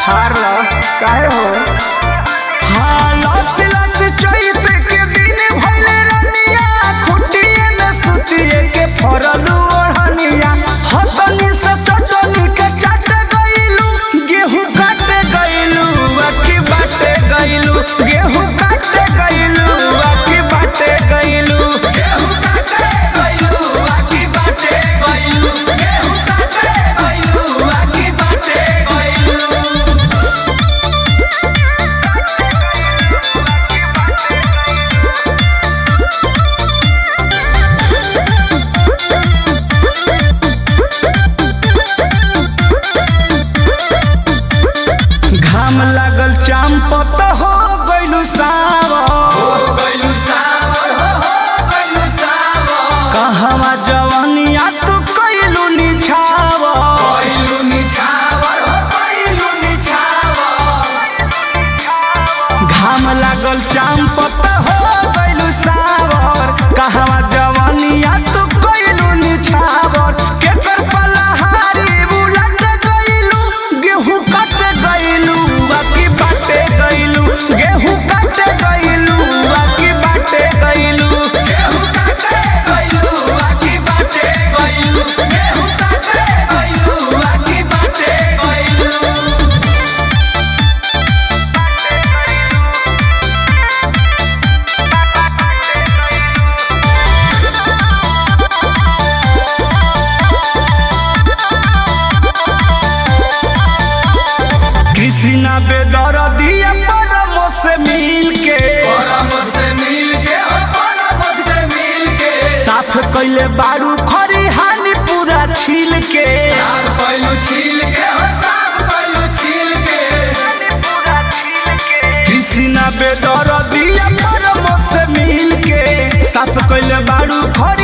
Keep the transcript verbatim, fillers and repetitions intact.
हार लो काहे हो। हाँ लस लस चैत के दिन भइले रनिया खुटिए में सुतिए के फरलू ओढ़निया हतनी से सटनी के चाट गइलू गेहूं काटे गइलू बाकी बाटे गइलू गेहूं काटे गइलू बाकी बाटे गइलू गेहूं काटे गइलू बाकी बाटे गइलू गेहूं काटे गइलू बाकी बाटे गइलू। घाम लागल चांपत हो गइलू सावर हो गइलू सावर हो हो गइलू सावर कहवा जवानिया तू कइलू निछावर कइलू निछावर हो कइलू निछावर घाम लागल चांपत हो गइलू सावर कहवा जवानिया तू कइलू निछावर केकर पलहारी बुलट गइलू गेहूं काट गइलू बाकी बाटे गइलू गेहूं काटे गइलू बाकी बाटे गइलू गेहूं काटे गइलू बाकी बाटे गइलू गेहूं काटे गइलू बाकी बाटे गइलू। कृष्णा बेदर्दिया परमो से मिल के परमो से मिल के परमो से मिल के साफ कइले बारू खरी हानि पूरा छील के साफ कइलू छील के हो साफ कइलू छील के कृष्णा बेदर्दिया परमो से मिल के साफ कइले बारू खरी